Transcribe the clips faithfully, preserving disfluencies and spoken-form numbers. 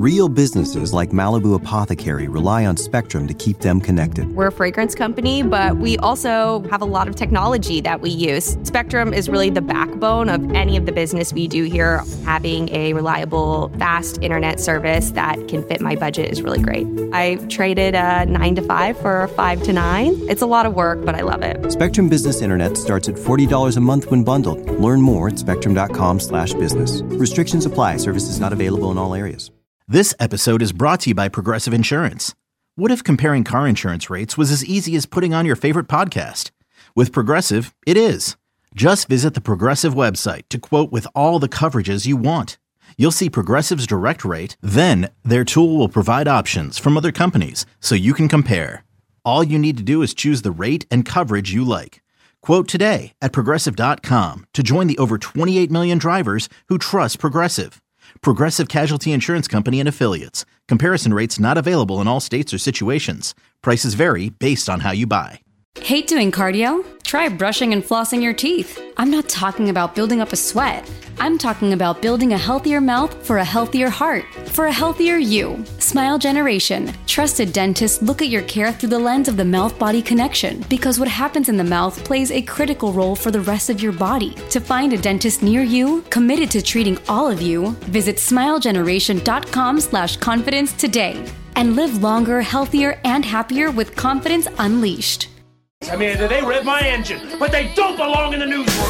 Real businesses like Malibu Apothecary rely on Spectrum to keep them connected. We're a fragrance company, but we also have a lot of technology that we use. Spectrum is really the backbone of any of the business we do here. Having a reliable, fast internet service that can fit my budget is really great. I traded a nine to five for a five to nine. It's a lot of work, but I love it. Spectrum Business Internet starts at forty dollars a month when bundled. Learn more at spectrum.com slash business. Restrictions apply. Services not available in all areas. This episode is brought to you by Progressive Insurance. What if comparing car insurance rates was as easy as putting on your favorite podcast? With Progressive, it is. Just visit the Progressive website to quote with all the coverages you want. You'll see Progressive's direct rate, then their tool will provide options from other companies so you can compare. All you need to do is choose the rate and coverage you like. Quote today at progressive dot com to join the over twenty-eight million drivers who trust Progressive. Progressive Casualty Insurance Company and Affiliates. Comparison rates not available in all states or situations. Prices vary based on how you buy. Hate doing cardio? Try brushing and flossing your teeth. I'm not talking about building up a sweat. I'm talking about building a healthier mouth for a healthier heart, for a healthier you. Smile Generation. Trusted dentists look at your care through the lens of the mouth-body connection because what happens in the mouth plays a critical role for the rest of your body. To find a dentist near you, committed to treating all of you, visit smilegeneration.com slash confidence today and live longer, healthier, and happier with confidence unleashed. I mean, they rev my engine, but they don't belong in the newsroom.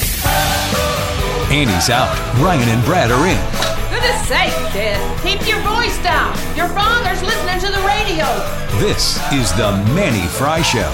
Annie's out. Ryan and Brad are in. Goodness sake, kid. Keep your voice down. Your father's listening to the radio. This is the Manny Fry Show.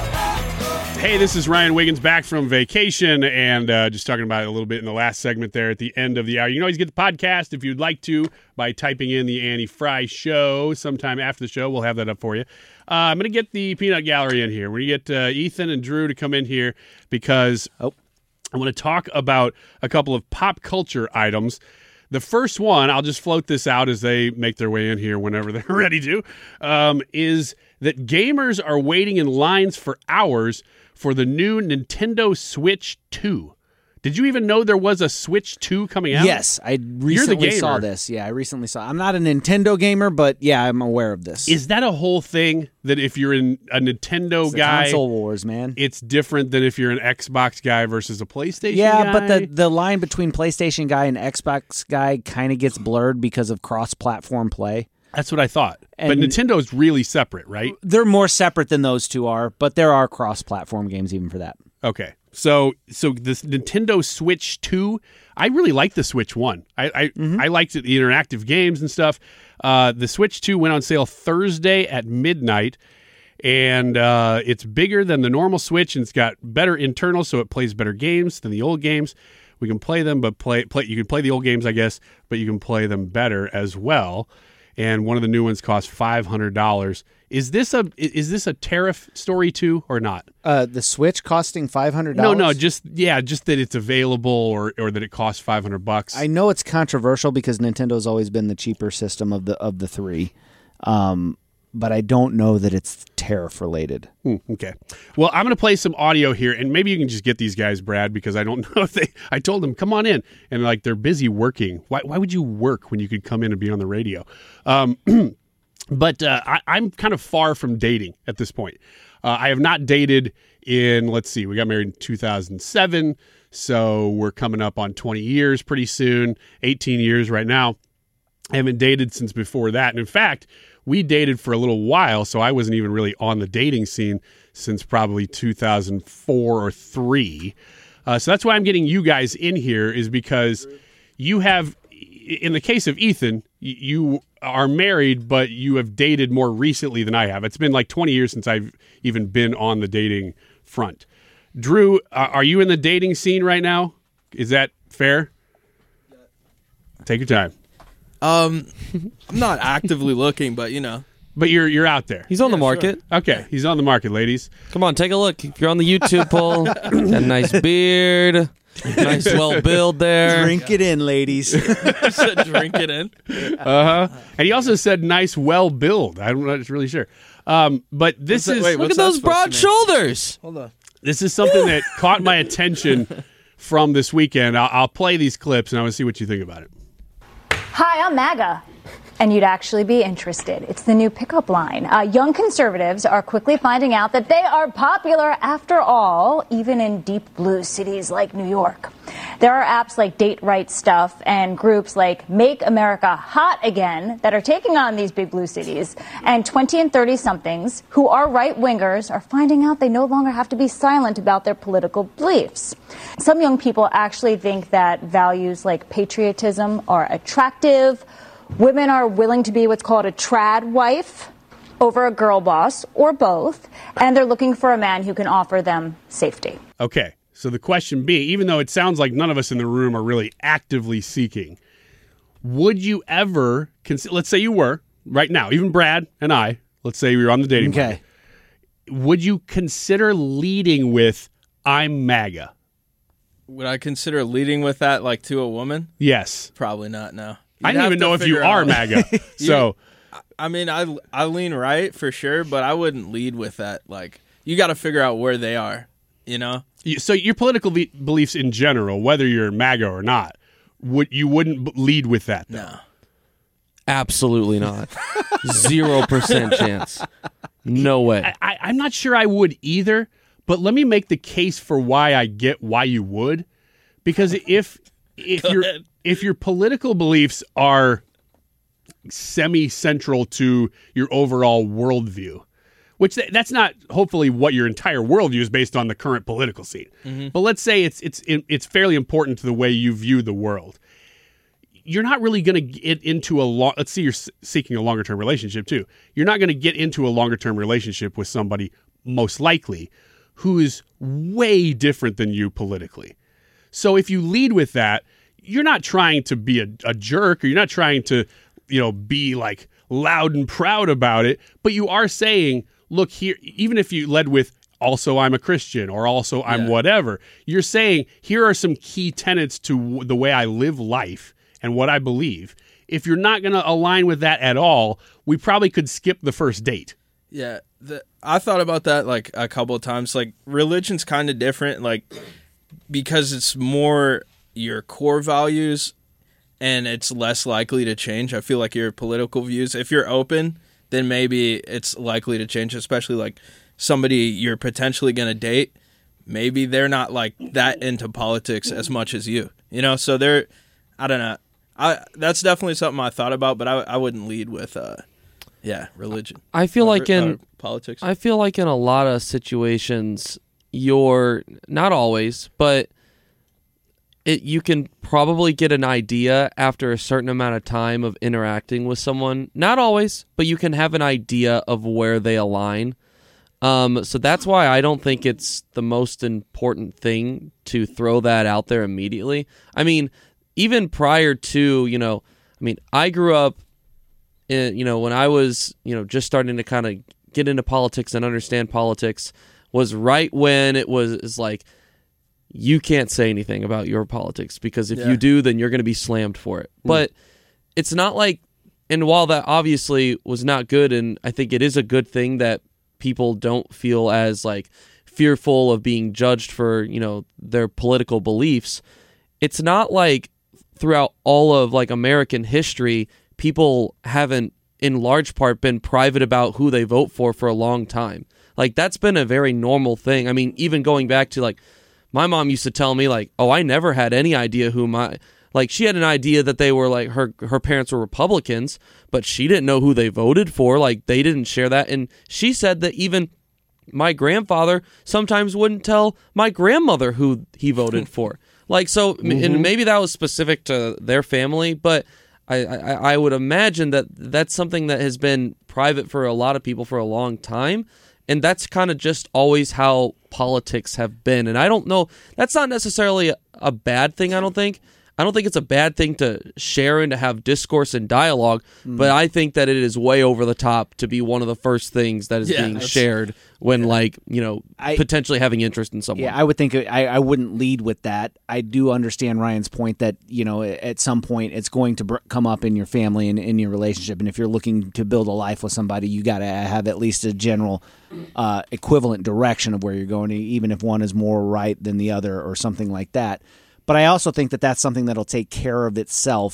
Hey, this is Ryan Wiggins back from vacation and uh, just talking about it a little bit in the last segment there at the end of the hour. You can always get the podcast if you'd like to by typing in the Annie Fry Show. Sometime after the show, we'll have that up for you. Uh, I'm going to get the Peanut Gallery in here. We're going to get uh, Ethan and Drew to come in here because oh. I want to talk about a couple of pop culture items. The first one, I'll just float this out as they make their way in here whenever they're ready to, um, is that gamers are waiting in lines for hours for the new Nintendo Switch two. Did you even know there was a Switch two coming out? Yes, I recently saw this. Yeah, I recently saw. I'm not a Nintendo gamer, but yeah, I'm aware of this. Is that a whole thing that if you're in a Nintendo it's guy, console wars, man, it's different than if you're an Xbox guy versus a PlayStation yeah, guy? Yeah, but the the line between PlayStation guy and Xbox guy kind of gets blurred because of cross-platform play. That's what I thought. And but Nintendo's really separate, right? They're more separate than those two are, but there are cross-platform games even for that. Okay. So so this Nintendo Switch two, I really liked the Switch one. I I, mm-hmm. I liked it, the interactive games and stuff. Uh, the Switch two went on sale Thursday at midnight, and uh, it's bigger than the normal Switch, and it's got better internals, so it plays better games than the old games. We can play them, but play play you can play the old games, I guess, but you can play them better as well. And one of the new ones costs five hundred dollars. Is this a is this a tariff story too, or not? Uh, the Switch costing five hundred dollars? No, no, just yeah, just that it's available, or, or that it costs five hundred bucks. I know it's controversial because Nintendo's always been the cheaper system of the of the three, um, but I don't know that it's tariff related. Hmm, okay, well, I'm going to play some audio here, and maybe you can just get these guys, Brad, because I don't know if they. I told them come on in, and like they're busy working. Why why would you work when you could come in and be on the radio? Um, But uh, I, I'm kind of far from dating at this point. Uh, I have not dated in, let's see, we got married in two thousand seven, so we're coming up on twenty years pretty soon, eighteen years right now. I haven't dated since before that. And in fact, we dated for a little while, so I wasn't even really on the dating scene since probably two thousand four or three. Uh, so that's why I'm getting you guys in here, is because you have, in the case of Ethan, you are married, but you have dated more recently than I have. It's been like twenty years since I've even been on the dating front. Drew, uh, are you in the dating scene right now? Is that fair? Take your time. Um, I'm not actively looking, but you know. But you're you're out there. He's on yeah, the market. Sure. Okay, he's on the market, ladies. Come on, take a look. If you're on the YouTube poll, got a nice beard. Nice, well build there. Drink it in, ladies. Drink it in. Uh huh. And he also said, "Nice, well build." I'm not really sure, um, but this what's is that, wait, look at those broad shoulders. Hold on. This is something that caught my attention from this weekend. I'll, I'll play these clips and I want to see what you think about it. Hi, I'm MAGA. and you'd actually be interested. It's the new pickup line. Uh, young conservatives are quickly finding out that they are popular after all, even in deep blue cities like New York. There are apps like Date Right Stuff and groups like Make America Hot Again that are taking on these big blue cities. And twenty and thirty-somethings who are right-wingers are finding out they no longer have to be silent about their political beliefs. Some young people actually think that values like patriotism are attractive. Women are willing to be what's called a trad wife over a girl boss, or both, and they're looking for a man who can offer them safety. Okay. So the question being, even though it sounds like none of us in the room are really actively seeking, would you ever consider, let's say you were, right now, even Brad and I, let's say we were on the dating Okay. market, would you consider leading with, I'm MAGA? Would I consider leading with that, like, to a woman? Yes. Probably not, no. I You'd don't have even to know if you figure are out- MAGA. So, I mean, I, I lean right for sure, but I wouldn't lead with that. Like, you got to figure out where they are, you know? you- so your political be- beliefs in general, whether you're MAGA or not, would you wouldn't b- lead with that, though? No. Absolutely not. Zero percent chance. No way. I, I, I'm not sure I would either, but let me make the case for why I get why you would. Because if if your if your political beliefs are semi-central to your overall worldview, which th- that's not hopefully what your entire worldview is based on the current political scene. Mm-hmm. But let's say it's it's it's fairly important to the way you view the world. You're not really going to get into a long. Let's see, you're seeking a longer term relationship too. You're not going to get into a longer term relationship with somebody most likely who is way different than you politically. So if you lead with that, you're not trying to be a, a jerk, or you're not trying to, you know, be like loud and proud about it. But you are saying, look here, even if you led with also I'm a Christian or also I'm Yeah. whatever, you're saying here are some key tenets to w- the way I live life and what I believe. If you're not going to align with that at all, we probably could skip the first date. Yeah, the, I thought about that like a couple of times. Like, religion's kind of different, like, because it's more your core values and it's less likely to change. I feel like your political views, if you're open, then maybe it's likely to change, especially like somebody you're potentially going to date. Maybe they're not like that into politics as much as you, you know? So they're, I don't know. I that's definitely something I thought about, but I, I wouldn't lead with, uh, yeah, religion. I feel Uh, like uh, in politics. I feel like in a lot of situations, you're not always, but it you can probably get an idea after a certain amount of time of interacting with someone. Not always, but you can have an idea of where they align. Um, so that's why I don't think it's the most important thing to throw that out there immediately. I mean, even prior to, you know, I mean, I grew up in, you know, when I was, you know, just starting to kind of get into politics and understand politics was right when it was is like, you can't say anything about your politics because if Yeah. you do, then you're going to be slammed for it. Mm. But it's not like, and while that obviously was not good, and I think it is a good thing that people don't feel as like fearful of being judged for, you know, their political beliefs. It's not like throughout all of like American history, people haven't in large part been private about who they vote for for a long time. Like that's been a very normal thing. I mean, even going back to like my mom used to tell me like, oh, I never had any idea who my, like she had an idea that they were like, her her parents were Republicans, but she didn't know who they voted for. Like they didn't share that. And she said that even my grandfather sometimes wouldn't tell my grandmother who he voted for. Like, so, mm-hmm. and maybe that was specific to their family, but I, I, I would imagine that that's something that has been private for a lot of people for a long time. And that's kind of just always how politics have been. And I don't know, that's not necessarily a, a bad thing, I don't think. I don't think it's a bad thing to share and to have discourse and dialogue, mm. but I think that it is way over the top to be one of the first things that is yeah, being shared when, yeah. like, you know, I, potentially having interest in someone. Yeah, I would think I, I wouldn't lead with that. I do understand Ryan's point that, you know, at some point it's going to br- come up in your family and in your relationship. And if you're looking to build a life with somebody, you got to have at least a general uh, equivalent direction of where you're going, even if one is more right than the other or something like that. But I also think that that's something that'll take care of itself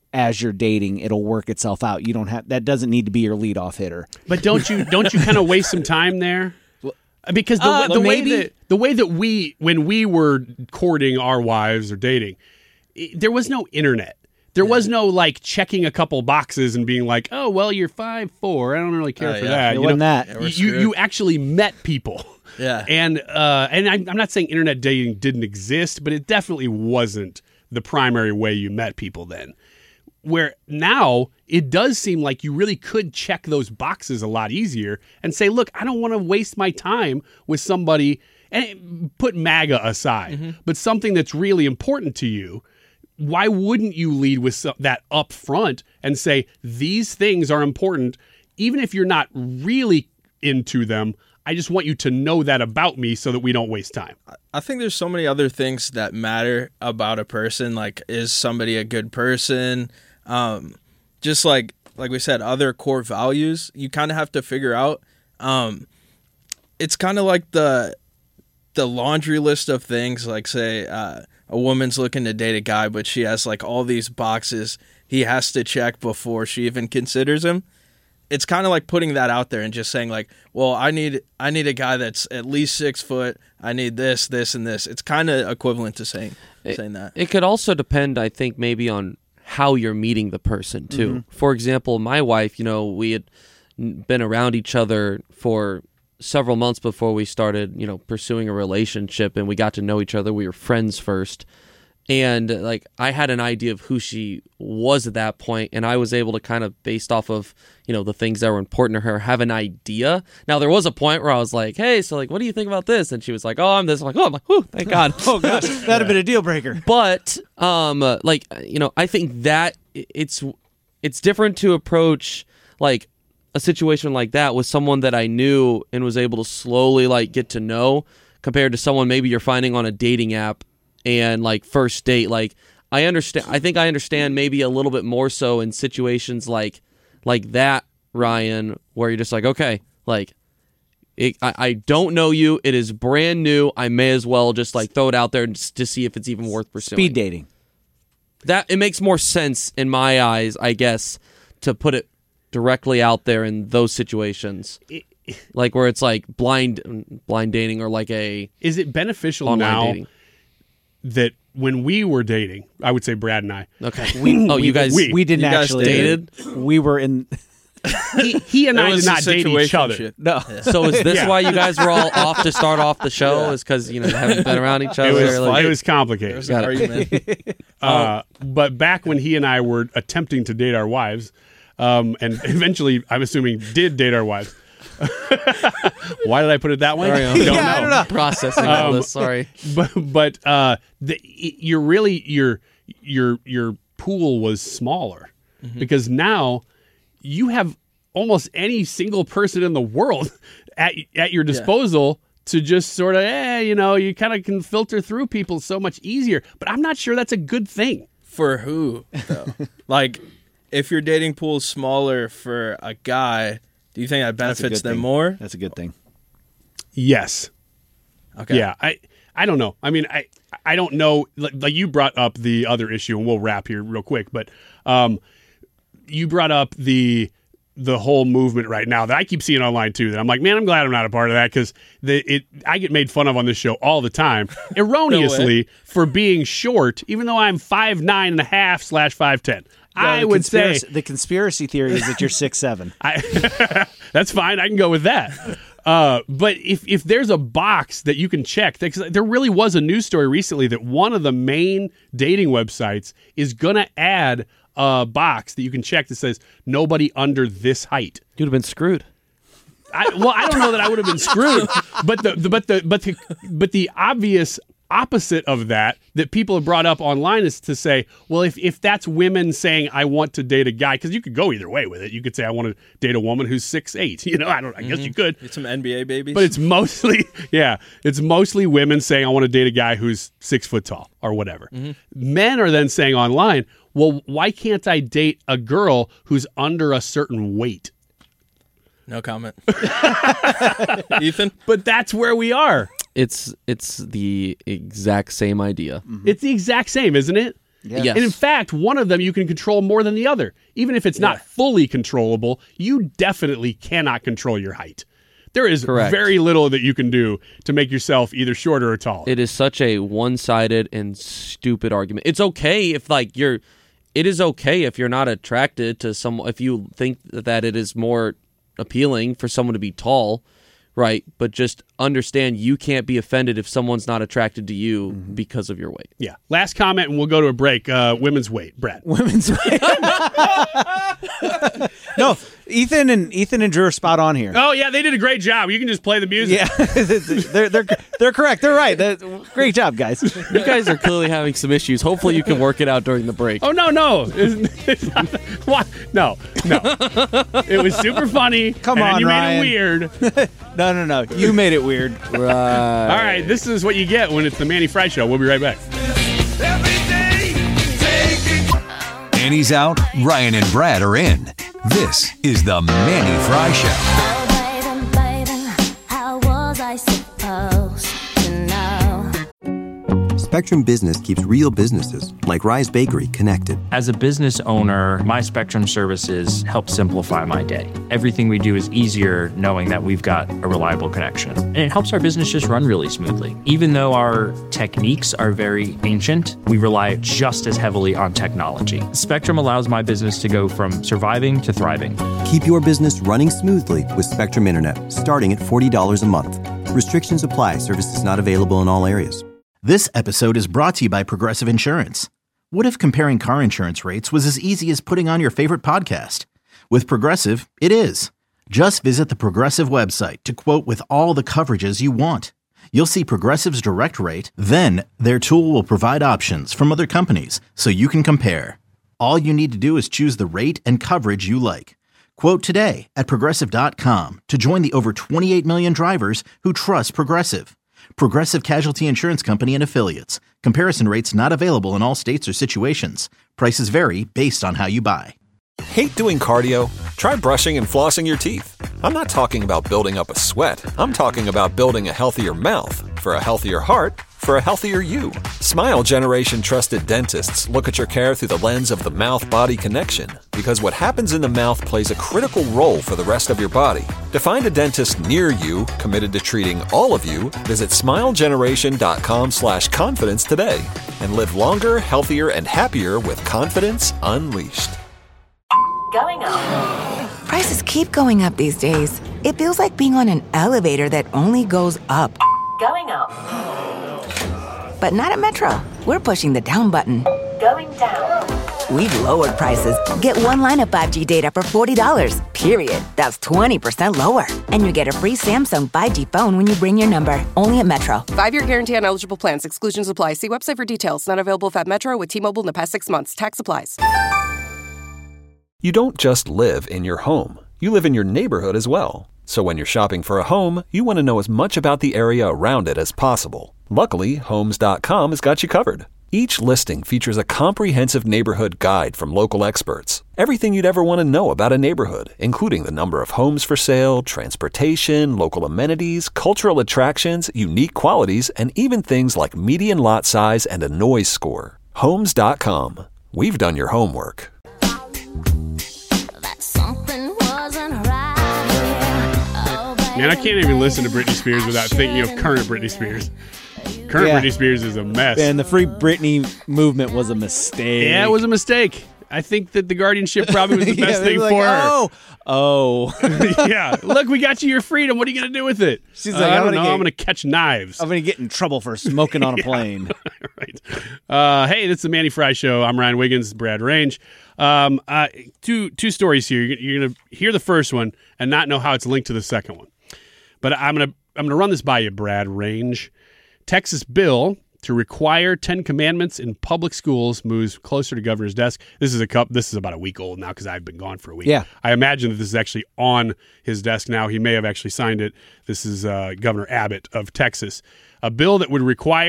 as you're dating, it'll work itself out. You don't have that doesn't need to be your leadoff hitter. But don't you don't you kind of waste some time there? Because the, Uh, the way maybe. that the way that we when we were courting our wives or dating, i there was no internet. There was no like checking a couple boxes and being like, oh well, you're five four. I don't really care Oh, for yeah. that. It You wasn't know, that. Yeah, we're you screwed. you actually met people. Yeah. And uh, and I'm, I'm not saying internet dating didn't exist, but it definitely wasn't the primary way you met people then. Where now it does seem like you really could check those boxes a lot easier and say, look, I don't want to waste my time with somebody, and put MAGA aside, Mm-hmm. but something that's really important to you. Why wouldn't you lead with so- that up front and say, these things are important, even if you're not really into them? I just want you to know that about me so that we don't waste time. I think there's so many other things that matter about a person. Like, is somebody a good person? Um, just like like we said, other core values you kind of have to figure out. Um, it's kind of like the the laundry list of things. Like, say uh, a woman's looking to date a guy, but she has like all these boxes he has to check before she even considers him. It's kind of like putting that out there and just saying like, well, I need I need a guy that's at least six foot. I need this, this, and this. It's kind of equivalent to saying It, saying that. It could also depend, I think, maybe on how you're meeting the person too. Mm-hmm. For example, my wife, you know, we had been around each other for several months before we started, you know, pursuing a relationship, and we got to know each other. We were friends first. And like I had an idea of who she was at that point, and I was able to kind of, based off of, you know, the things that were important to her, have an idea. Now there was a point where I was like, "Hey, so like, what do you think about this?" And she was like, "Oh, I'm this." I'm like, "Oh, I'm like, whew, thank God." Oh gosh, that'd have been a deal breaker. But um, uh, like you know, I think that it's it's different to approach like a situation like that with someone that I knew and was able to slowly like get to know, compared to someone maybe you're finding on a dating app. And like first date, like I understand. I think I understand maybe a little bit more so in situations like like that, Ryan, where you're just like, okay, like it, I, I don't know you. It is brand new. I may as well just like throw it out there just to see if it's even worth pursuing. Speed dating. That it makes more sense in my eyes, I guess, to put it directly out there in those situations. Like where it's like blind blind dating or like a Is it beneficial online now dating. that when we were dating, I would say Brad and I. Okay. We, oh, you guys we, We didn't You guys actually dated? We were in. he, he and It I was did a not date each other. situationship. No. So is this Yeah. why you guys were all off to start off the show? Is because you know you haven't been around each other? It was, or, like- it was complicated. There's an Got it. argument. Uh, but back when he and I were attempting to date our wives, um, and eventually, I'm assuming, did date our wives. Why did I put it that way? Sorry, I'm- Don't Yeah, know. I don't know. processing all Um, this. Sorry. But but uh, the, you're really your your your pool was smaller because now you have almost any single person in the world at at your disposal. To just sort of, eh, you know, you kind of can filter through people so much easier. But I'm not sure that's a good thing. For who, though? Like, if your dating pool is smaller for a guy, do you think that That's a benefits good them thing. more? That's a good thing. Yes. Okay. Yeah. I I don't know. I mean, I I don't know. Like, like you brought up the other issue, and we'll wrap here real quick. But um, you brought up the the whole movement right now that I keep seeing online too. That I'm like, man, I'm glad I'm not a part of that because the it I get made fun of on this show all the time, erroneously for being short, even though I'm five nine and a half slash five ten. I the would say conspiracy- the conspiracy theory is that you're six seven. I, that's fine. I can go with that. Uh, but if if there's a box that you can check, because there really was a news story recently that one of the main dating websites is going to add a box that you can check that says nobody under this height. You'd have been screwed. I, well, I don't know that I would have been screwed, but the, the but the but the but the obvious opposite of that that people have brought up online is to say, well, if if that's women saying I want to date a guy, because you could go either way with it. You could say I want to date a woman who's six eight. You know, I don't. I guess you could. Get some N B A babies. But it's mostly, yeah, it's mostly women saying I want to date a guy who's six foot tall or whatever. Men are then saying online, well, why can't I date a girl who's under a certain weight? No comment. Ethan? But that's where we are. It's it's the exact same idea. It's the exact same, isn't it? Yes. Yes. And in fact, one of them you can control more than the other. Even if it's not Yeah. fully controllable, you definitely cannot control your height. There is Correct. very little that you can do to make yourself either shorter or taller. It is such a one-sided and stupid argument. It's okay if like you're it is okay if you're not attracted to some if you think that it is more appealing for someone to be tall, right? But just understand you can't be offended if someone's not attracted to you mm-hmm. because of your weight. Yeah. Last comment, and we'll go to a break. Uh, women's weight, Brad. Women's weight. No, Ethan and Ethan and Drew are spot on here. Oh yeah, they did a great job. You can just play the music. Yeah, they're they're they're correct. They're right. They're, great job, guys. You guys are clearly having some issues. Hopefully, you can work it out during the break. Oh no, no, it's, it's not, what? No, no. It was super funny. Come and on, then you Ryan. made it weird. No, no, no. You made it weird. Right. All right, this is what you get when it's the Manny Fry Show. We'll be right back. Manny's out, Ryan and Brad are in. This is the Manny Fry Show. Baby, baby, how was I supposed to know? Spectrum Business keeps real businesses, like Rise Bakery, connected. As a business owner, my Spectrum services help simplify my day. Everything we do is easier knowing that we've got a reliable connection. And it helps our business just run really smoothly. Even though our techniques are very ancient, we rely just as heavily on technology. Spectrum allows my business to go from surviving to thriving. Keep your business running smoothly with Spectrum Internet, starting at forty dollars a month. Restrictions apply. Services not available in all areas. This episode is brought to you by Progressive Insurance. What if comparing car insurance rates was as easy as putting on your favorite podcast? With Progressive, it is. Just visit the Progressive website to quote with all the coverages you want. You'll see Progressive's direct rate, then their tool will provide options from other companies so you can compare. All you need to do is choose the rate and coverage you like. Quote today at Progressive dot com to join the over twenty-eight million drivers who trust Progressive. Progressive Casualty Insurance Company and Affiliates. Comparison rates not available in all states or situations. Prices vary based on how you buy. Hate doing cardio? Try brushing and flossing your teeth. I'm not talking about building up a sweat. I'm talking about building a healthier mouth. For a healthier heart, for a healthier you. Smile Generation trusted dentists look at your care through the lens of the mouth-body connection, because what happens in the mouth plays a critical role for the rest of your body. To find a dentist near you committed to treating all of you, visit smilegeneration.com slash confidence today and live longer, healthier, and happier with confidence unleashed. Going up. Prices keep going up these days. It feels like being on an elevator that only goes up. Going up. But not at Metro. We're pushing the down button. Going down. We've lowered prices. Get one line of five G data for forty dollars, period. That's twenty percent lower. And you get a free Samsung five G phone when you bring your number. Only at Metro. Five-year guarantee on eligible plans. Exclusions apply. See website for details. Not available at Metro with T-Mobile in the past six months. Tax applies. You don't just live in your home. You live in your neighborhood as well. So when you're shopping for a home, you want to know as much about the area around it as possible. Luckily, Homes dot com has got you covered. Each listing features a comprehensive neighborhood guide from local experts. Everything you'd ever want to know about a neighborhood, including the number of homes for sale, transportation, local amenities, cultural attractions, unique qualities, and even things like median lot size and a noise score. Homes dot com. We've done your homework. Man, I can't even listen to Britney Spears without thinking of current Britney Spears. Current Yeah. Britney Spears is a mess. And the Free Britney movement was a mistake. Yeah, it was a mistake. I think that the guardianship probably was the Yeah, best they thing were for like, her. Oh, oh. Yeah, look, we got you your freedom. What are you going to do with it? She's Uh, like, I I'm don't gonna know. get- I'm going to catch knives. I'm going to get in trouble for smoking on a Yeah. plane. Right. Uh, hey, this is the Manny Fry Show. I'm Ryan Wiggins, Brad Range. Um, uh, two two stories here. You're, you're going to hear the first one and not know how it's linked to the second one. But I'm going to I'm going to run this by you, Brad Range. Texas bill to require Ten Commandments in public schools moves closer to governor's desk. This is a cup. This is about a week old now because I've been gone for a week. Yeah. I imagine that this is actually on his desk now. He may have actually signed it. This is uh, Governor Abbott of Texas. A bill that would require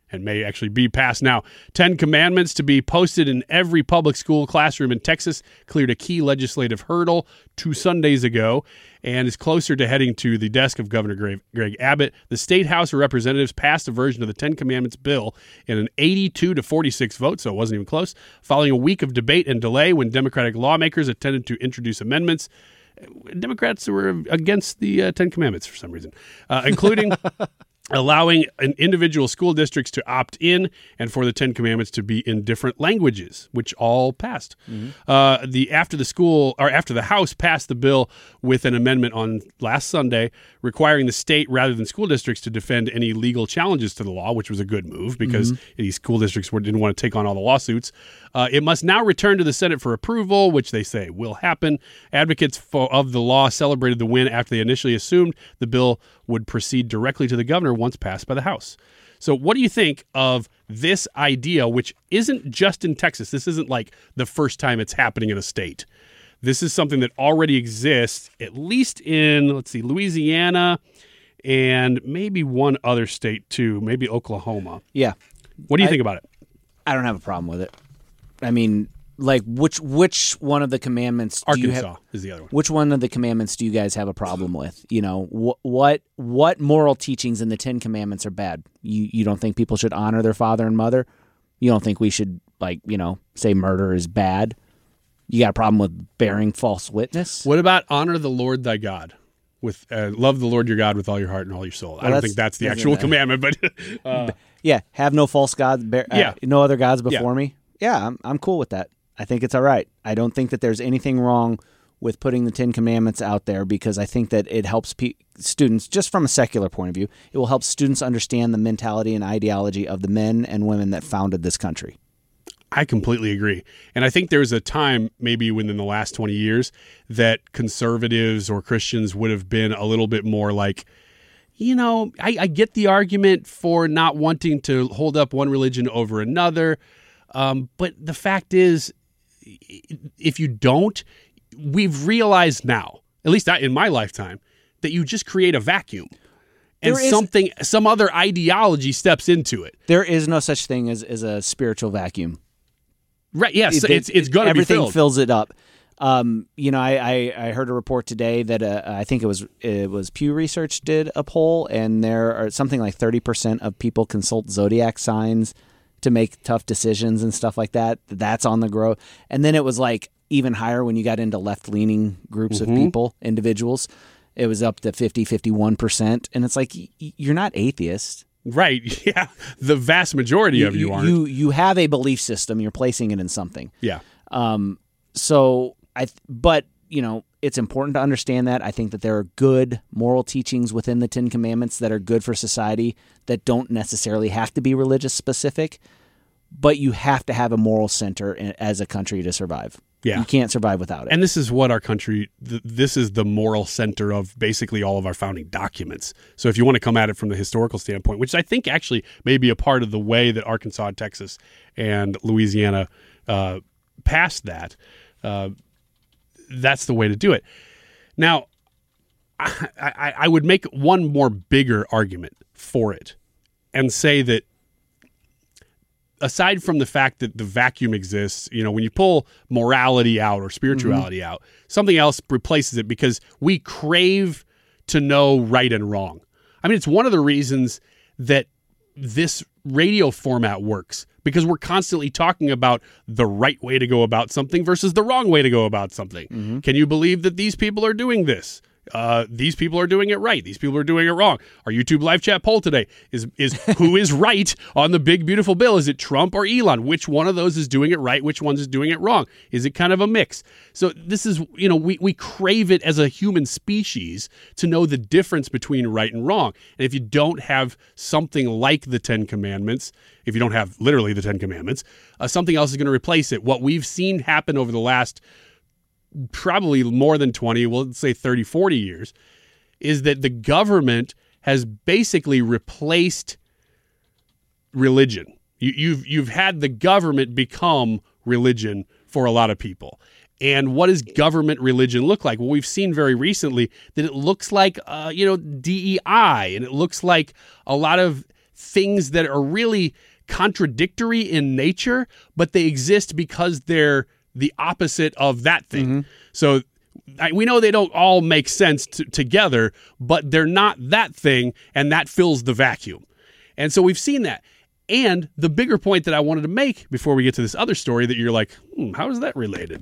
and may actually be passed now. Ten Commandments to be posted in every public school classroom in Texas cleared a key legislative hurdle two Sundays ago and is closer to heading to the desk of Governor Greg, Greg Abbott. The State House of Representatives passed a version of the Ten Commandments bill in an eighty-two to forty-six vote, so it wasn't even close, following a week of debate and delay when Democratic lawmakers attempted to introduce amendments. Democrats were against the uh, Ten Commandments for some reason, uh, including allowing an individual school districts to opt in and for the Ten Commandments to be in different languages, which all passed. Mm-hmm. Uh, the after the school or after the House passed the bill with an amendment on last Sunday requiring the state rather than school districts to defend any legal challenges to the law, which was a good move because mm-hmm. these school districts were, didn't want to take on all the lawsuits. Uh, it must now return to the Senate for approval, which they say will happen. Advocates for, of the law celebrated the win after they initially assumed the bill would proceed directly to the governor once passed by the House. So what do you think of this idea, which isn't just in Texas? This isn't like the first time it's happening in a state. This is something that already exists, at least in, let's see, Louisiana and maybe one other state too, maybe Oklahoma. Yeah. What do you I, think about it? I don't have a problem with it. I mean, like which which one of the commandments do Arkansas you have, is the other one. Which one of the commandments do you guys have a problem with? You know, wh- what what moral teachings in the Ten Commandments are bad? You you don't think people should honor their father and mother? You don't think we should, like, you know, say murder is bad? You got a problem with bearing false witness? What about honor the Lord thy God? With uh, love the Lord your God with all your heart and all your soul. Well, I don't think that's the actual commandment, but uh, yeah, have no false gods, bear, uh, yeah. no other gods before yeah. me. Yeah, I'm I'm cool with that. I think it's all right. I don't think that there's anything wrong with putting the Ten Commandments out there because I think that it helps pe- students, just from a secular point of view, it will help students understand the mentality and ideology of the men and women that founded this country. I completely agree. And I think there was a time, maybe within the last twenty years, that conservatives or Christians would have been a little bit more like, you know, I, I get the argument for not wanting to hold up one religion over another. Um, but the fact is, if you don't, we've realized now, at least in my lifetime, that you just create a vacuum. And There is- something, some other ideology steps into it. There is no such thing as, as a spiritual vacuum. Right, yes, It- it's it's going to be everything filled. fills it up. Um, you know, I, I, I heard a report today that uh, I think it was it was Pew Research did a poll, and there are something like thirty percent of people consult zodiac signs to make tough decisions and stuff like that. That's on the growth. And then it was like even higher when you got into left-leaning groups Mm-hmm. of people, individuals. It was up to fifty, fifty-one percent. And it's like, y- you're not atheist. Right, yeah. The vast majority of you, aren't. You, you have a belief system. You're placing it in something. Yeah. Um, so I, th- but you know, it's important to understand that. I think that there are good moral teachings within the Ten Commandments that are good for society that don't necessarily have to be religious specific, but you have to have a moral center in, as a country to survive. Yeah. You can't survive without it. And this is what our country, th- this is the moral center of basically all of our founding documents. So if you want to come at it from the historical standpoint, which I think actually may be a part of the way that Arkansas, Texas, and Louisiana uh, passed that, uh, that's the way to do it. Now, I, I, I would make one more bigger argument for it and say that aside from the fact that the vacuum exists, you know, when you pull morality out or spirituality mm-hmm. out, something else replaces it because we crave to know right and wrong. I mean, it's one of the reasons that this radio format works because we're constantly talking about the right way to go about something versus the wrong way to go about something. Mm-hmm. Can you believe that these people are doing this? Uh, these people are doing it right. These people are doing it wrong. Our YouTube live chat poll today is is who is right on the big beautiful bill? Is it Trump or Elon? Which one of those is doing it right? Which one is doing it wrong? Is it kind of a mix? So this is, you know, we, we crave it as a human species to know the difference between right and wrong. And if you don't have something like the Ten Commandments, if you don't have literally the Ten Commandments, uh, something else is going to replace it. What we've seen happen over the last probably more than twenty, well, let's say thirty, forty years, is that the government has basically replaced religion. You, you've you've had the government become religion for a lot of people. And what does government religion look like? Well, we've seen very recently that it looks like, uh, you know, D E I, and it looks like a lot of things that are really contradictory in nature, but they exist because they're the opposite of that thing. Mm-hmm. So I, we know they don't all make sense t- together, but they're not that thing, and that fills the vacuum. And so we've seen that. And the bigger point that I wanted to make before we get to this other story that you're like, hmm, how is that related?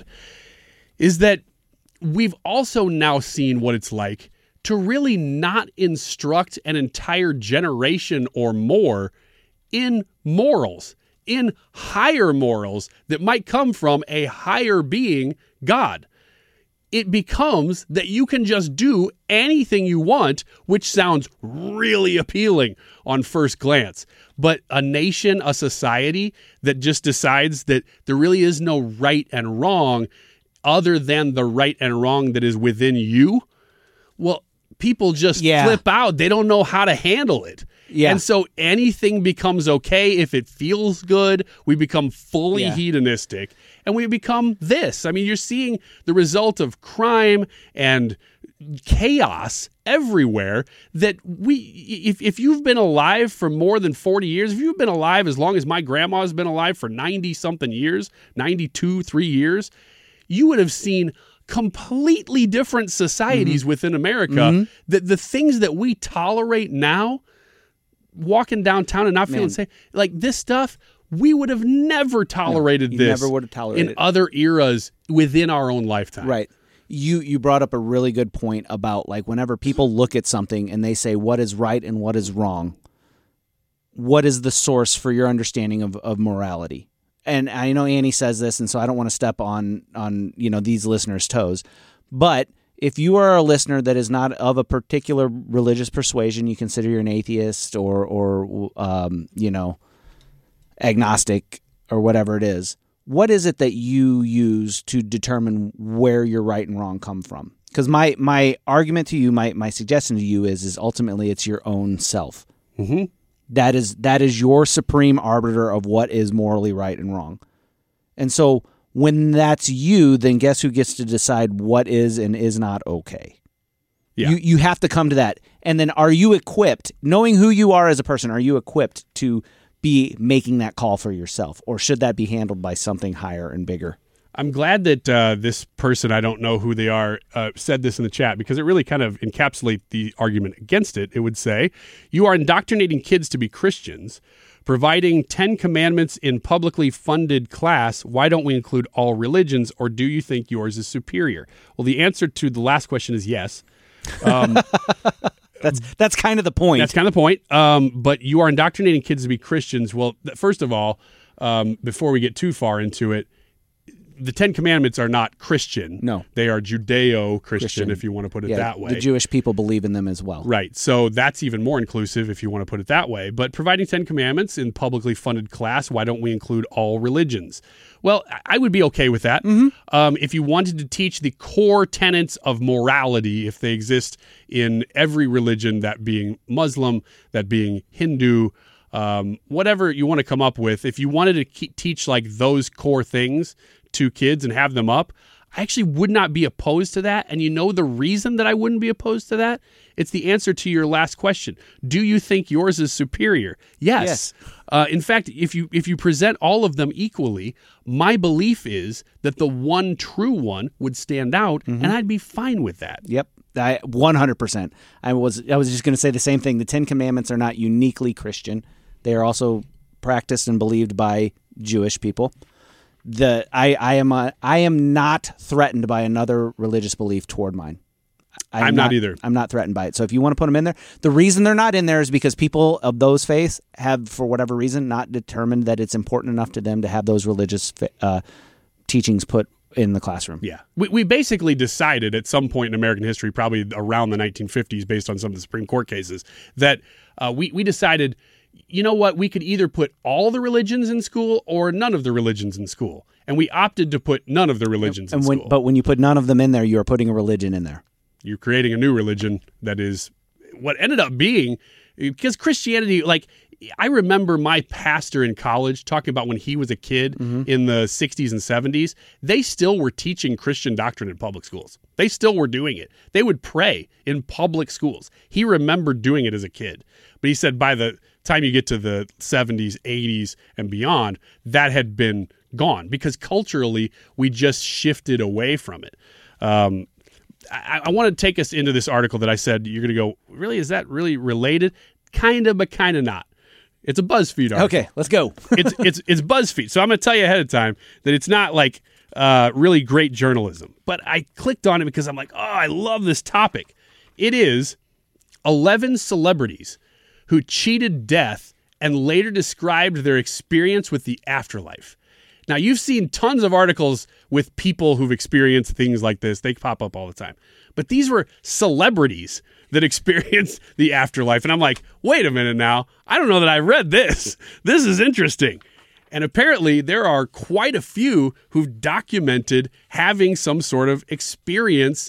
Is that we've also now seen what it's like to really not instruct an entire generation or more in morals, in higher morals that might come from a higher being, God. It becomes that you can just do anything you want, which sounds really appealing on first glance. But a nation, a society that just decides that there really is no right and wrong other than the right and wrong that is within you, well, people just Yeah. flip out. They don't know how to handle it. Yeah. And so anything becomes okay if it feels good. We become fully Yeah. hedonistic, and we become this. I mean, you're seeing the result of crime and chaos everywhere that we, if, if you've been alive for more than forty years, if you've been alive as long as my grandma's been alive for ninety something years, ninety-two, three years, you would have seen completely different societies Mm-hmm. within America. Mhm. That the things that we tolerate now, walking downtown and not feeling Man. safe, like this stuff, we would have never tolerated you this. never would have tolerated in it. other eras within our own lifetime. Right. You you brought up a really good point about like whenever people look at something and they say what is right and what is wrong, what is the source for your understanding of, of morality? And I know Annie says this, and so I don't want to step on on you know these listeners' toes, but if you are a listener that is not of a particular religious persuasion, you consider you're an atheist or or um, you know agnostic or whatever it is. What is it that you use to determine where your right and wrong come from? Because my, my argument to you, my, my suggestion to you is is ultimately it's your own self. Mm-hmm. That is that is your supreme arbiter of what is morally right and wrong. And so when that's you, then guess who gets to decide what is and is not okay? Yeah. You you have to come to that. And then are you equipped, knowing who you are as a person, are you equipped to be making that call for yourself? Or should that be handled by something higher and bigger? I'm glad that uh, this person, I don't know who they are, uh, said this in the chat because it really kind of encapsulates the argument against it. It would say, you are indoctrinating kids to be Christians, providing Ten Commandments in publicly funded class. Why don't we include all religions, or do you think yours is superior? Well, the answer to the last question is yes. Um, that's that's kind of the point. That's kind of the point. Um, but you are indoctrinating kids to be Christians. Well, th- first of all, um, before we get too far into it, the Ten Commandments are not Christian. No. They are Judeo-Christian, Christian. if you want to put it Yeah, that way. The Jewish people believe in them as well. Right. So that's even more inclusive if you want to put it that way. But providing Ten Commandments in publicly funded class, why don't we include all religions? Well, I would be okay with that. Mm-hmm. Um, if you wanted to teach the core tenets of morality, if they exist in every religion, that being Muslim, that being Hindu, um, whatever you want to come up with, if you wanted to ke- teach like those core things to kids and have them up, I actually would not be opposed to that. And you know the reason that I wouldn't be opposed to that? It's the answer to your last question. Do you think yours is superior? Yes. Yes. Uh, in fact, if you if you present all of them equally, my belief is that the one true one would stand out, Mm-hmm. and I'd be fine with that. Yep. I one hundred percent. I was I was just going to say the same thing. The Ten Commandments are not uniquely Christian. They are also practiced and believed by Jewish people. The I I am a, I am not threatened by another religious belief toward mine. I am I'm not either. I'm not threatened by it. So if you want to put them in there, the reason they're not in there is because people of those faiths have, for whatever reason, not determined that it's important enough to them to have those religious uh, teachings put in the classroom. Yeah. We, we basically decided at some point in American history, probably around the nineteen fifties, based on some of the Supreme Court cases, that uh, we, we decided, you know what, we could either put all the religions in school or none of the religions in school. And we opted to put none of the religions and in when, school. But when you put none of them in there, you are putting a religion in there. You're creating a new religion that is what ended up being, because Christianity, like, I remember my pastor in college talking about when he was a kid Mm-hmm. in the sixties and seventies, they still were teaching Christian doctrine in public schools. They still were doing it. They would pray in public schools. He remembered doing it as a kid. But he said by the time you get to the seventies, eighties, and beyond, that had been gone because culturally we just shifted away from it. Um, I, I want to take us into this article that I said you're going to go, really, is that really related? Kind of, but kind of not. It's a BuzzFeed article. Okay, let's go. it's it's it's BuzzFeed. So I'm going to tell you ahead of time that it's not like uh, really great journalism. But I clicked on it because I'm like, oh, I love this topic. It is eleven celebrities who cheated death and later described their experience with the afterlife. Now, you've seen tons of articles with people who've experienced things like this. They pop up all the time. But these were celebrities that experienced the afterlife. And I'm like, wait a minute now. I don't know that I read this. This is interesting. And apparently there are quite a few who've documented having some sort of experience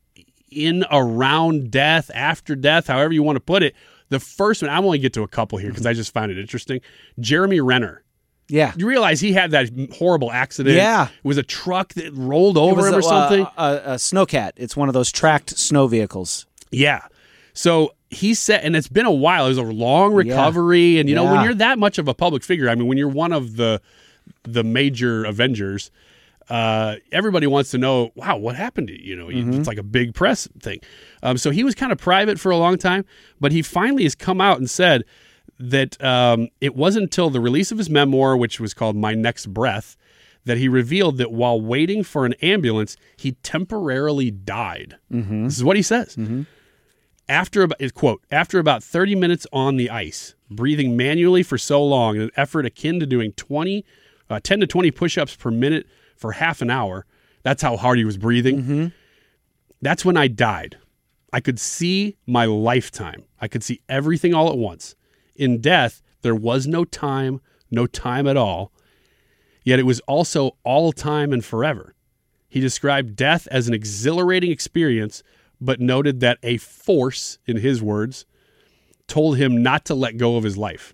in, around death, after death, however you want to put it. The first one, I'm only get to a couple here because I just found it interesting. Jeremy Renner. Yeah. You realize he had that horrible accident? Yeah. It was a truck that rolled over him a, or something? A, a, a snowcat. It's one of those tracked snow vehicles. Yeah. So he said, and it's been a while. It was a long recovery. Yeah. And, you know, yeah. when you're that much of a public figure, I mean, when you're one of the the major Avengers, uh, everybody wants to know, wow, what happened to you? You know, mm-hmm. It's like a big press thing. Um, so he was kind of private for a long time, but he finally has come out and said that um, it wasn't until the release of his memoir, which was called My Next Breath, that he revealed that while waiting for an ambulance, he temporarily died. Mm-hmm. This is what he says. Mm-hmm. After about, quote, after about thirty minutes on the ice, breathing manually for so long, in an effort akin to doing twenty, uh, ten to twenty push-ups per minute for half an hour, that's how hard he was breathing. Mm-hmm. That's when I died. I could see my lifetime. I could see everything all at once. In death, there was no time, no time at all. Yet it was also all time and forever. He described death as an exhilarating experience, but noted that a force, in his words, told him not to let go of his life.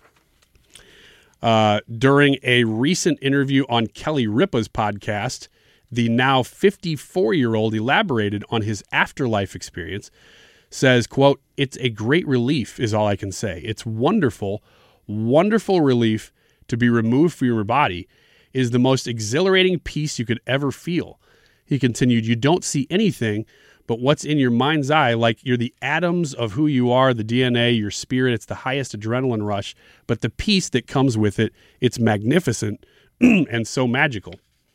Uh, during a recent interview on Kelly Ripa's podcast, the now fifty-four-year-old elaborated on his afterlife experience, says, quote, "It's a great relief is all I can say. It's wonderful, wonderful relief to be removed from your body. It is the most exhilarating peace you could ever feel." He continued, "You don't see anything but what's in your mind's eye, like you're the atoms of who you are, the D N A, your spirit. It's the highest adrenaline rush, but the peace that comes with it, it's magnificent and so magical."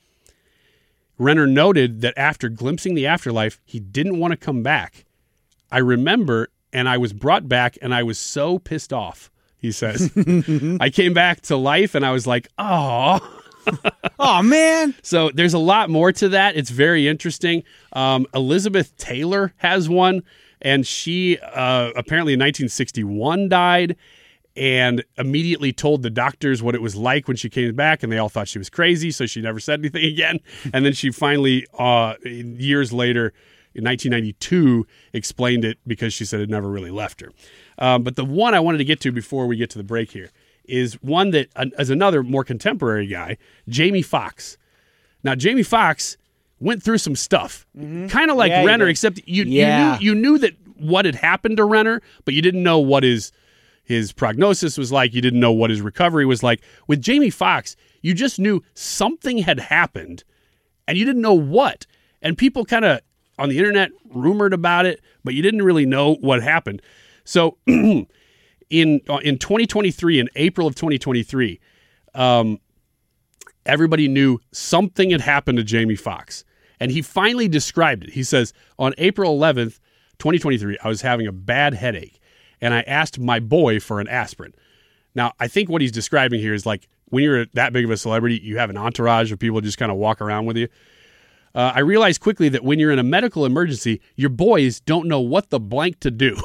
Renner noted that after glimpsing the afterlife, he didn't want to come back. "I remember, and I was brought back, and I was so pissed off," he says. "I came back to life, and I was like, oh, oh man." So there's a lot more to that. It's very interesting. Um, Elizabeth Taylor has one, and she uh, apparently in nineteen sixty-one died and immediately told the doctors what it was like when she came back, and they all thought she was crazy, so she never said anything again. And then she finally, uh, years later, in nineteen ninety-two, explained it because she said it never really left her. Um, but the one I wanted to get to before we get to the break here is one that, uh, as another more contemporary guy, Jamie Foxx. Now, Jamie Foxx went through some stuff, mm-hmm. kind of like yeah, Renner, except you, yeah. you knew you knew that what had happened to Renner, but you didn't know what his his prognosis was like. You didn't know what his recovery was like. With Jamie Foxx, you just knew something had happened, and you didn't know what. And people kind of on the internet rumored about it, but you didn't really know what happened. So in in twenty twenty-three, in April of twenty twenty-three, um, everybody knew something had happened to Jamie Foxx. And he finally described it. He says, on April eleventh, twenty twenty-three, I was having a bad headache, and I asked my boy for an aspirin. Now, I think what he's describing here is like when you're that big of a celebrity, you have an entourage of people just kind of walk around with you. Uh, I realized quickly that when you're in a medical emergency, your boys don't know what the blank to do.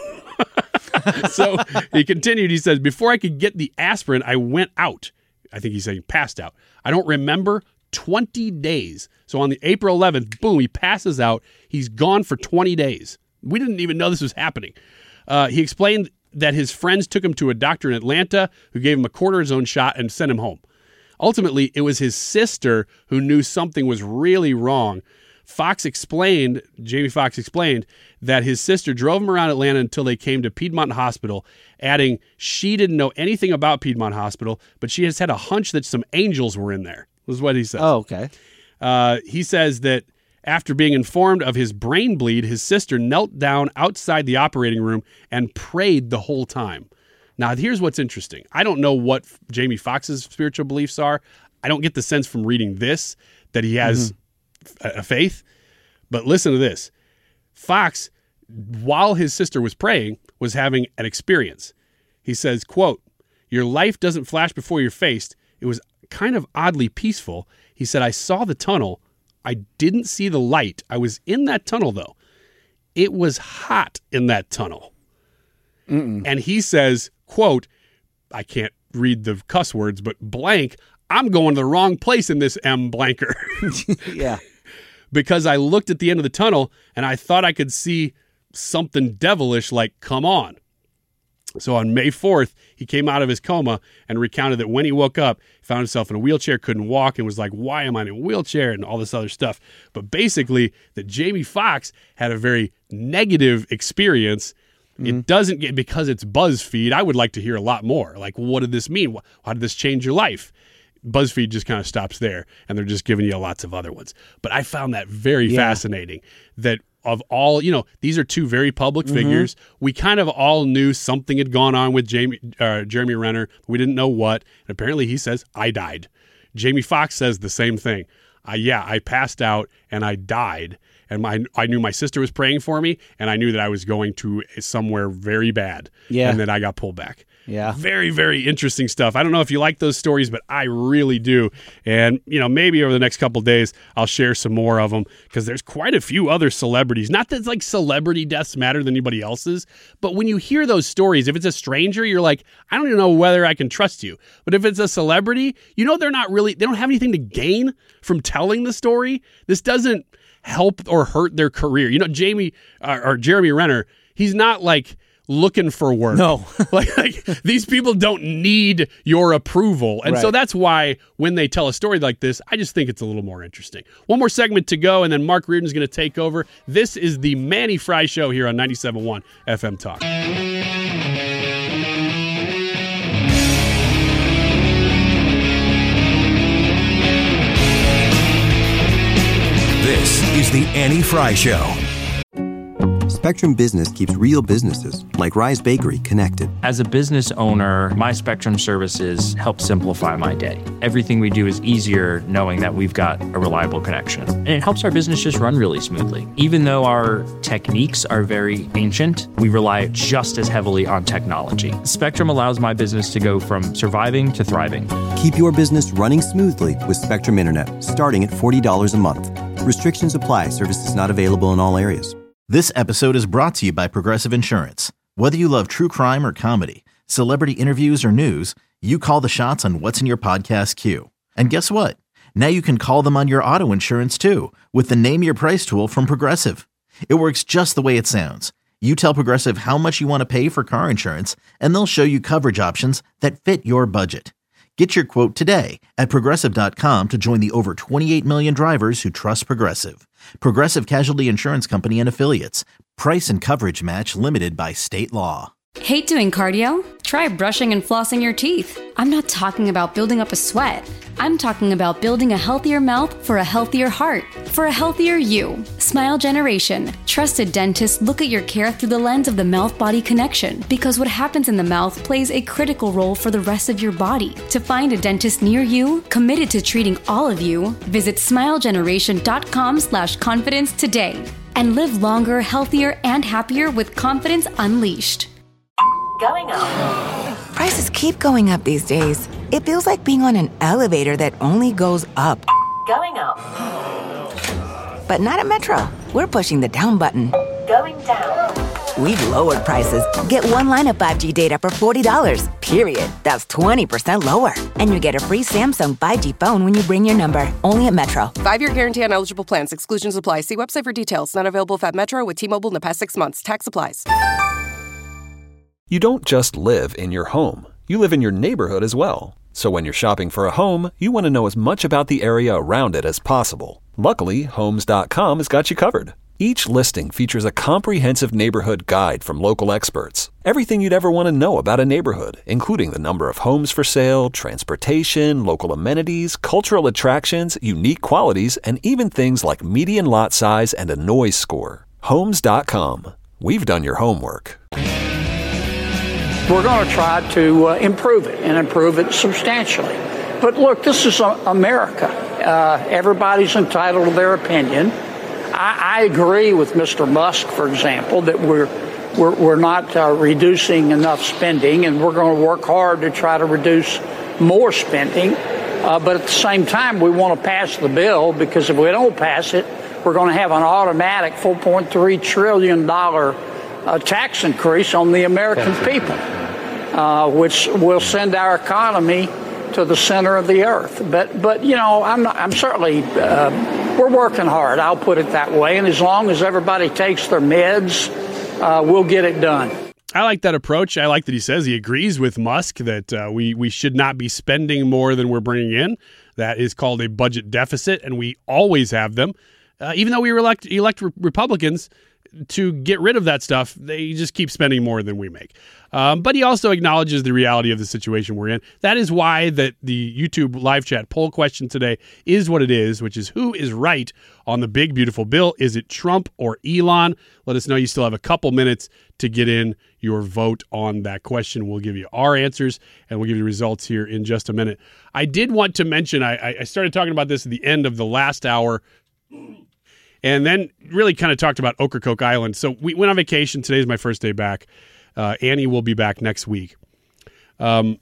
So he continued, he says, before I could get the aspirin, I went out. I think he's saying passed out. I don't remember twenty days. So on the April eleventh, boom, he passes out. He's gone for twenty days. We didn't even know this was happening. Uh, he explained that his friends took him to a doctor in Atlanta who gave him a cortisone shot and sent him home. Ultimately, it was his sister who knew something was really wrong Fox explained, Jamie Foxx explained, that his sister drove him around Atlanta until they came to Piedmont Hospital, adding she didn't know anything about Piedmont Hospital, but she has had a hunch that some angels were in there, was what he said. Oh, okay. Uh, he says that after being informed of his brain bleed, his sister knelt down outside the operating room and prayed the whole time. Now, here's what's interesting. I don't know what Jamie Foxx's spiritual beliefs are. I don't get the sense from reading this that he has mm-hmm. a, a faith. But listen to this. Fox, while his sister was praying, was having an experience. He says, quote, "Your life doesn't flash before your face. It was kind of oddly peaceful." He said, "I saw the tunnel. I didn't see the light. I was in that tunnel, though. It was hot in that tunnel." Mm-mm. And he says, quote, I can't read the cuss words, but blank, "I'm going to the wrong place in this M blanker." Yeah. Because I looked at the end of the tunnel and I thought I could see something devilish like, "Come on." So on May fourth, he came out of his coma and recounted that when he woke up, he found himself in a wheelchair, couldn't walk, and was like, "Why am I in a wheelchair?" and all this other stuff. But basically, that Jamie Foxx had a very negative experience. Mm-hmm. It doesn't get, because it's BuzzFeed, I would like to hear a lot more. Like, what did this mean? How did this change your life? BuzzFeed just kind of stops there, and they're just giving you lots of other ones. But I found that very yeah. fascinating, that of all, you know, these are two very public mm-hmm. figures. We kind of all knew something had gone on with Jamie, uh, Jeremy Renner. We didn't know what. And apparently he says, "I died." Jamie Foxx says the same thing. Uh, yeah, I passed out and I died. And my, I knew my sister was praying for me, and I knew that I was going to somewhere very bad. Yeah. And then I got pulled back. Yeah. Very, very interesting stuff. I don't know if you like those stories, but I really do. And, you know, maybe over the next couple of days, I'll share some more of them, because there's quite a few other celebrities. Not that like celebrity deaths matter than anybody else's, but when you hear those stories, if it's a stranger, you're like, I don't even know whether I can trust you. But if it's a celebrity, you know, they're not really, they don't have anything to gain from telling the story. This doesn't help or hurt their career. You know, Jamie uh, or Jeremy Renner, he's not like looking for work. No. like, like these people don't need your approval. And right. so that's why when they tell a story like this, I just think it's a little more interesting. One more segment to go, and then Mark Reardon's going to take over. This is the Manny Fry Show here on ninety-seven point one F M Talk. This is the Annie Fry Show. Spectrum Business keeps real businesses, like Rise Bakery, connected. As a business owner, my Spectrum services help simplify my day. Everything we do is easier knowing that we've got a reliable connection. And it helps our business just run really smoothly. Even though our techniques are very ancient, we rely just as heavily on technology. Spectrum allows my business to go from surviving to thriving. Keep your business running smoothly with Spectrum Internet, starting at forty dollars a month. Restrictions apply. Services not available in all areas. This episode is brought to you by Progressive Insurance. Whether you love true crime or comedy, celebrity interviews or news, you call the shots on what's in your podcast queue. And guess what? Now you can call them on your auto insurance too, with the Name Your Price tool from Progressive. It works just the way it sounds. You tell Progressive how much you want to pay for car insurance, and they'll show you coverage options that fit your budget. Get your quote today at Progressive dot com to join the over twenty-eight million drivers who trust Progressive. Progressive Casualty Insurance Company and Affiliates. Price and coverage match limited by state law. Hate doing cardio? Try brushing and flossing your teeth. I'm not talking about building up a sweat. I'm talking about building a healthier mouth for a healthier heart, for a healthier you. Smile Generation. Trusted dentists look at your care through the lens of the mouth-body connection, because what happens in the mouth plays a critical role for the rest of your body. To find a dentist near you, committed to treating all of you, visit smilegeneration.com slash confidence today. And live longer, healthier, and happier with confidence unleashed. Going up. Prices keep going up these days. It feels like being on an elevator that only goes up. Going up. But not at Metro. We're pushing the down button. Going down. We've lowered prices. Get one line of five G data for forty dollars, period. That's twenty percent lower. And you get a free Samsung five G phone when you bring your number. Only at Metro. Five-year guarantee on eligible plans. Exclusions apply. See website for details. Not available at Metro with T-Mobile in the past six months. Tax applies. You don't just live in your home. You live in your neighborhood as well. So when you're shopping for a home, you want to know as much about the area around it as possible. Luckily, Homes dot com has got you covered. Each listing features a comprehensive neighborhood guide from local experts. Everything you'd ever want to know about a neighborhood, including the number of homes for sale, transportation, local amenities, cultural attractions, unique qualities, and even things like median lot size and a noise score. Homes dot com. We've done your homework. We're going to try to uh, improve it and improve it substantially. But look, this is uh, America. Uh, everybody's entitled to their opinion. I, I agree with Mister Musk, for example, that we're we're, we're not uh, reducing enough spending, and we're going to work hard to try to reduce more spending. Uh, but at the same time, we want to pass the bill, because if we don't pass it, we're going to have an automatic four point three trillion dollars uh, tax increase on the American people, uh, which will send our economy to the center of the earth. But, but you know, I'm, not, I'm certainly, uh, we're working hard, I'll put it that way. And as long as everybody takes their meds, uh, we'll get it done. I like that approach. I like that he says he agrees with Musk that uh, we, we should not be spending more than we're bringing in. That is called a budget deficit, and we always have them. Uh, even though we elect, elect re- Republicans to get rid of that stuff, they just keep spending more than we make. Um, but he also acknowledges the reality of the situation we're in. That is why that the YouTube live chat poll question today is what it is, which is who is right on the big, beautiful bill? Is it Trump or Elon? Let us know. You still have a couple minutes to get in your vote on that question. We'll give you our answers, and we'll give you the results here in just a minute. I did want to mention, I, I started talking about this at the end of the last hour, and then really kind of talked about Ocracoke Island. So we went on vacation. Today's my first day back. Uh, Annie will be back next week. Um,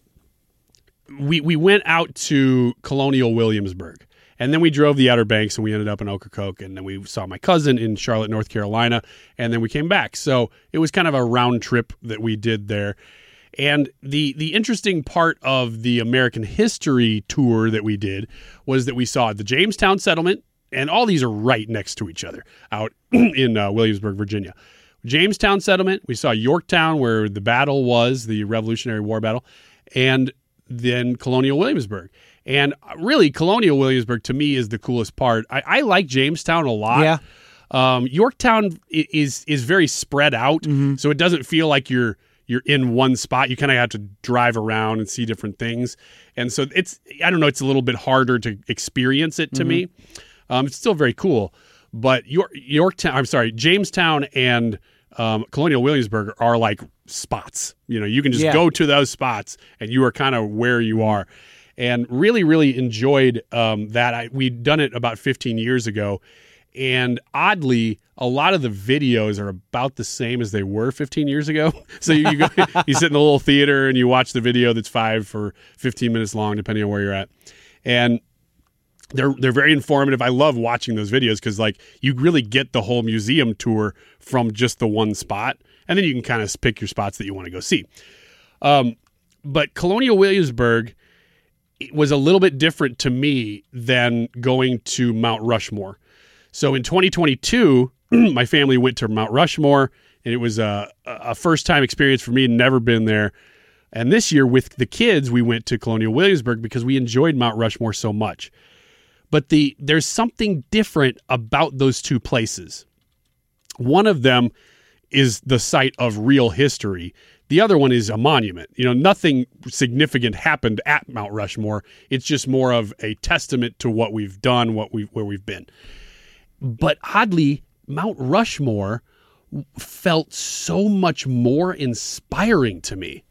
we we went out to Colonial Williamsburg, and then we drove the Outer Banks, and we ended up in Ocracoke, and then we saw my cousin in Charlotte, North Carolina, and then we came back. So it was kind of a round trip that we did there. And the the interesting part of the American history tour that we did was that we saw the Jamestown settlement, and all these are right next to each other out in uh, Williamsburg, Virginia. Jamestown settlement, we saw Yorktown, where the battle was, the Revolutionary War battle, and then Colonial Williamsburg. And really, Colonial Williamsburg, to me, is the coolest part. I, I like Jamestown a lot. Yeah. Um, Yorktown is is very spread out, mm-hmm. so it doesn't feel like you're you're in one spot. You kind of have to drive around and see different things. And so it's, I don't know, it's a little bit harder to experience it to mm-hmm. me. Um, it's still very cool. But York, Yorktown, I'm sorry, Jamestown and um, Colonial Williamsburg are like spots. You know, you can just yeah. go to those spots and you are kind of where you are. And really, really enjoyed um, that. I, we'd done it about fifteen years ago. And oddly, a lot of the videos are about the same as they were fifteen years ago. So you, you, go, you sit in the little theater and you watch the video that's five for fifteen minutes long, depending on where you're at. And They're they're very informative. I love watching those videos because like you really get the whole museum tour from just the one spot, and then you can kind of pick your spots that you want to go see. Um, but Colonial Williamsburg was a little bit different to me than going to Mount Rushmore. So in twenty twenty-two, my family went to Mount Rushmore, and it was a, a first time experience for me. Never been there. And this year with the kids, we went to Colonial Williamsburg because we enjoyed Mount Rushmore so much. But the there's something different about those two places. One of them is the site of real history. The other one is a monument. You know, nothing significant happened at Mount Rushmore. It's just more of a testament to what we've done, what we where we've been. But oddly, Mount Rushmore felt so much more inspiring to me.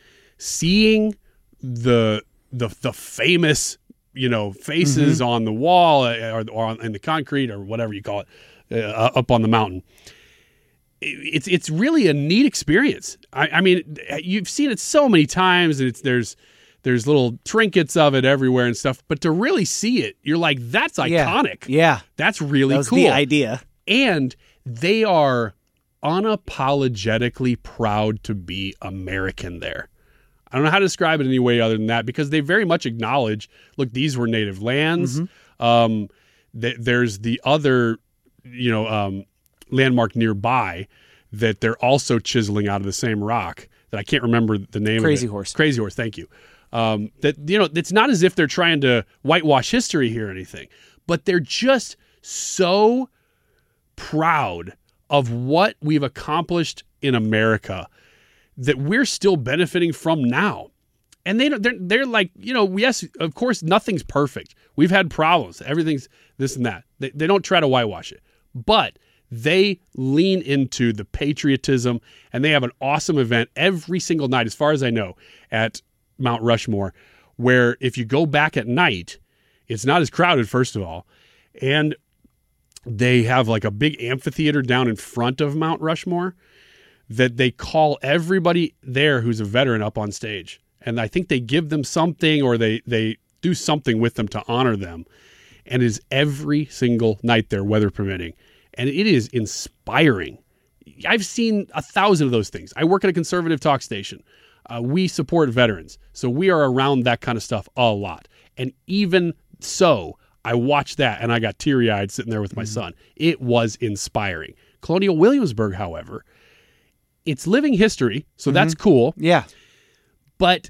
Seeing the the the famous, you know, faces mm-hmm. on the wall or, or on, in the concrete or whatever you call it, uh, up on the mountain. It's it's really a neat experience. I, I mean, you've seen it so many times, and it's there's there's little trinkets of it everywhere and stuff. But to really see it, you're like, that's iconic. Yeah, yeah. That's really that was cool. The idea, and they are unapologetically proud to be American there. I don't know how to describe it any way other than that, because they very much acknowledge, look, these were native lands. Mm-hmm. Um, th- there's the other, you know, um, landmark nearby that they're also chiseling out of the same rock that I can't remember the name Crazy of it. Horse. Crazy Horse, thank you. Um, that, you know, it's not as if they're trying to whitewash history here or anything, but they're just so proud of what we've accomplished in America that we're still benefiting from now. And they don't, they're, they're like, you know, yes, of course, nothing's perfect. We've had problems. Everything's this and that. They, they don't try to whitewash it, but they lean into the patriotism, and they have an awesome event every single night, as far as I know, at Mount Rushmore, where if you go back at night, it's not as crowded, first of all, and they have like a big amphitheater down in front of Mount Rushmore that they call everybody there who's a veteran up on stage. And I think they give them something, or they, they do something with them to honor them. And it is every single night there, weather permitting. And it is inspiring. I've seen a thousand of those things. I work at a conservative talk station. Uh, we support veterans. So we are around that kind of stuff a lot. And even so, I watched that and I got teary-eyed sitting there with my mm-hmm. son. It was inspiring. Colonial Williamsburg, however, it's living history, so mm-hmm. that's cool. Yeah. But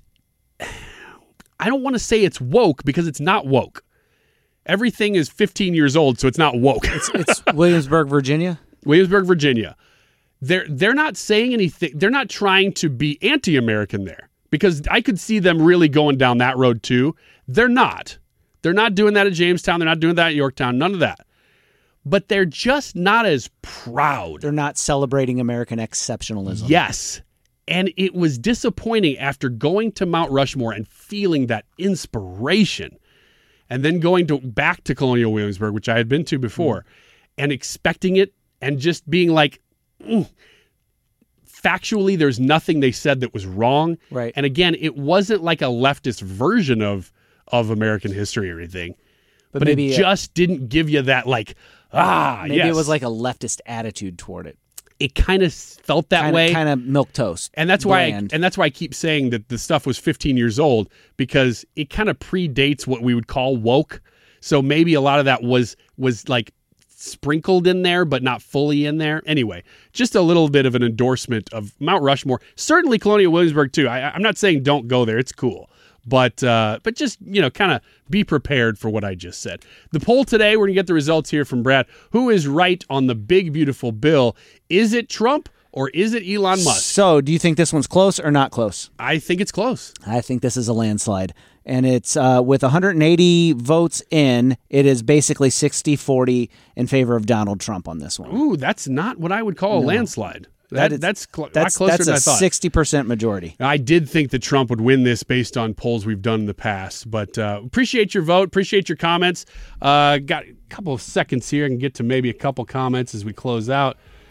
I don't want to say it's woke, because it's not woke. Everything is fifteen years old, so it's not woke. it's, it's Williamsburg, Virginia? Williamsburg, Virginia. They're they're not saying anything. They're not trying to be anti-American there, because I could see them really going down that road too. They're not. They're not doing that at Jamestown. They're not doing that at Yorktown. None of that. But they're just not as proud. They're not celebrating American exceptionalism. Yes. And it was disappointing after going to Mount Rushmore and feeling that inspiration, and then going to back to Colonial Williamsburg, which I had been to before, mm. and expecting it and just being like, mm. factually, there's nothing they said that was wrong. Right. And again, it wasn't like a leftist version of, of American history or anything, but, but maybe it just uh, didn't give you that like, ah, maybe yes. it was like a leftist attitude toward it. It kind of felt that kinda, way. Kind of milquetoast. And that's why I, and that's why I keep saying that the stuff was fifteen years old, because it kind of predates what we would call woke. So maybe a lot of that was was like sprinkled in there, but not fully in there. Anyway, just a little bit of an endorsement of Mount Rushmore. Certainly Colonial Williamsburg too. I, I'm not saying don't go there. It's cool. But uh, but just, you know, kind of be prepared for what I just said. The poll today, we're going to get the results here from Brad. Who is right on the big, beautiful bill? Is it Trump or is it Elon Musk? So do you think this one's close or not close? I think it's close. I think this is a landslide. And it's uh, with one hundred eighty votes in, it is basically sixty forty in favor of Donald Trump on this one. Ooh, that's not what I would call no. a landslide. That, that is, that's cl- that's, closer that's than a I thought. sixty percent majority. I did think that Trump would win this based on polls we've done in the past, but uh, appreciate your vote. Appreciate your comments. Uh, got a couple of seconds here. I can get to maybe a couple comments as we close out.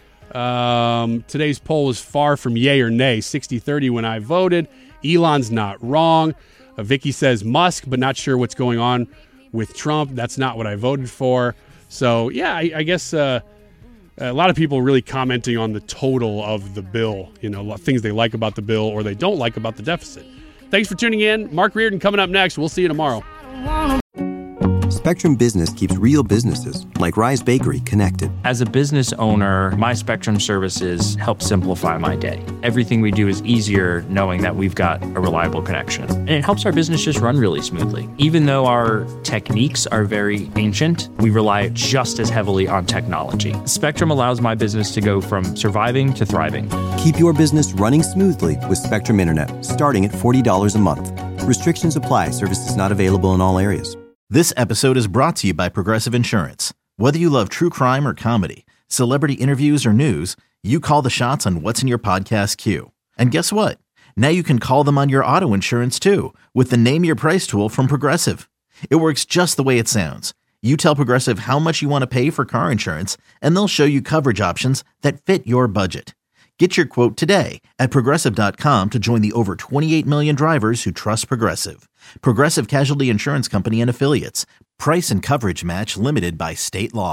Um, today's poll was far from yay or nay, sixty thirty when I voted. Elon's not wrong. Uh, Vicky says Musk, but not sure what's going on with Trump. That's not what I voted for. So, yeah, I, I guess... Uh, A lot of people really commenting on the total of the bill, you know, things they like about the bill or they don't like about the deficit. Thanks for tuning in. Mark Reardon coming up next. We'll see you tomorrow. Spectrum Business keeps real businesses, like Rise Bakery, connected. As a business owner, my Spectrum services help simplify my day. Everything we do is easier knowing that we've got a reliable connection. And it helps our business just run really smoothly. Even though our techniques are very ancient, we rely just as heavily on technology. Spectrum allows my business to go from surviving to thriving. Keep your business running smoothly with Spectrum Internet, starting at forty dollars a month. Restrictions apply. Services not available in all areas. This episode is brought to you by Progressive Insurance. Whether you love true crime or comedy, celebrity interviews or news, you call the shots on what's in your podcast queue. And guess what? Now you can call them on your auto insurance too, with the Name Your Price tool from Progressive. It works just the way it sounds. You tell Progressive how much you want to pay for car insurance, and they'll show you coverage options that fit your budget. Get your quote today at Progressive dot com to join the over twenty-eight million drivers who trust Progressive. Progressive Casualty Insurance Company and Affiliates. Price and coverage match limited by state law.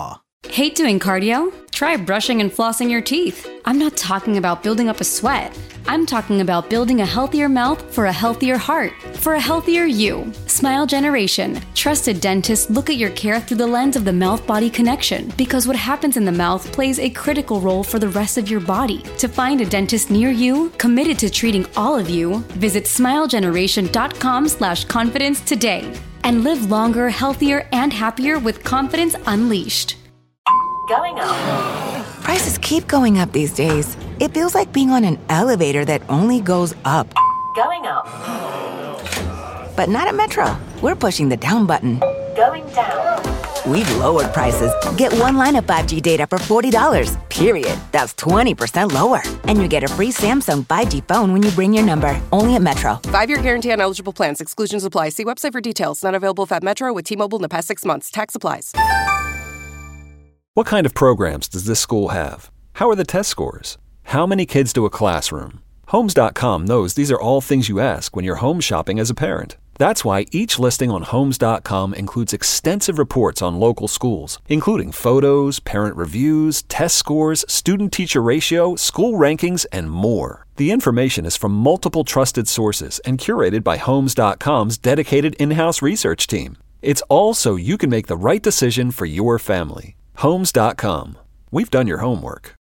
Hate doing cardio? Try brushing and flossing your teeth. I'm not talking about building up a sweat. I'm talking about building a healthier mouth for a healthier heart, for a healthier you. Smile Generation. Trusted dentists look at your care through the lens of the mouth-body connection, because what happens in the mouth plays a critical role for the rest of your body. To find a dentist near you, committed to treating all of you, visit smilegeneration.com slash confidence today. And live longer, healthier, and happier with confidence unleashed. Going up. Prices keep going up these days. It feels like being on an elevator that only goes up. Going up. But not at Metro. We're pushing the down button. Going down. We've lowered prices. Get one line of five G data for forty dollars, period. That's twenty percent lower. And you get a free Samsung five G phone when you bring your number. Only at Metro. Five-year guarantee on eligible plans. Exclusions apply. See website for details. Not available at Metro with T-Mobile in the past six months. Tax applies. What kind of programs does this school have? How are the test scores? How many kids do a classroom? Homes dot com knows these are all things you ask when you're home shopping as a parent. That's why each listing on Homes dot com includes extensive reports on local schools, including photos, parent reviews, test scores, student-teacher ratio, school rankings, and more. The information is from multiple trusted sources and curated by Homes dot com's dedicated in-house research team. It's all so you can make the right decision for your family. Homes dot com. We've done your homework.